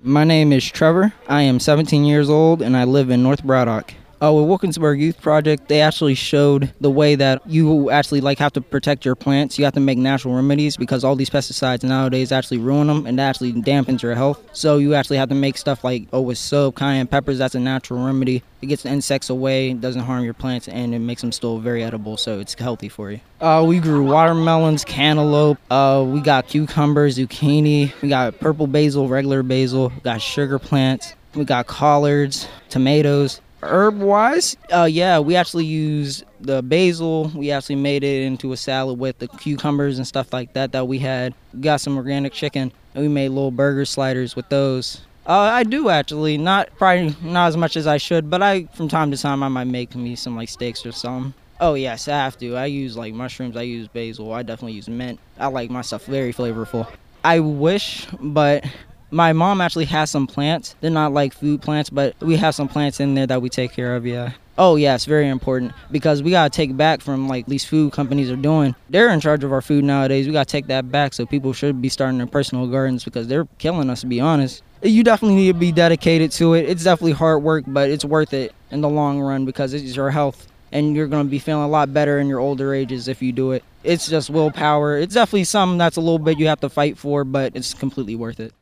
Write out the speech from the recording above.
My name is Trevor. I am 17 years old and I live in North Braddock. With Wilkinsburg Youth Project, they actually showed the way that you actually have to protect your plants. You have to make natural remedies because all these pesticides nowadays actually ruin them and that actually dampens your health. So you actually have to make stuff like with soap, cayenne peppers. That's a natural remedy. It gets the insects away, doesn't harm your plants, and it makes them still very edible. So it's healthy for you. We grew watermelons, cantaloupe. We got cucumbers, zucchini. We got purple basil, regular basil. We got sugar plants. We got collards, tomatoes. Herb-wise, we actually used the basil. We actually made it into a salad with the cucumbers and stuff like that we had. We got some organic chicken, and we made little burger sliders with those. I do actually, probably not as much as I should, but from time to time I might make me some steaks or something. Oh yes, I have to. I use mushrooms, I use basil, I definitely use mint. I like my stuff very flavorful. I wish, but my mom actually has some plants. They're not like food plants, but we have some plants in there that we take care of, yeah. Oh yeah, it's very important because we gotta take back from these food companies are doing. They're in charge of our food nowadays. We gotta take that back, so people should be starting their personal gardens because they're killing us, to be honest. You definitely need to be dedicated to it. It's definitely hard work, but it's worth it in the long run because it's your health and you're gonna be feeling a lot better in your older ages if you do it. It's just willpower. It's definitely something that's a little bit you have to fight for, but it's completely worth it.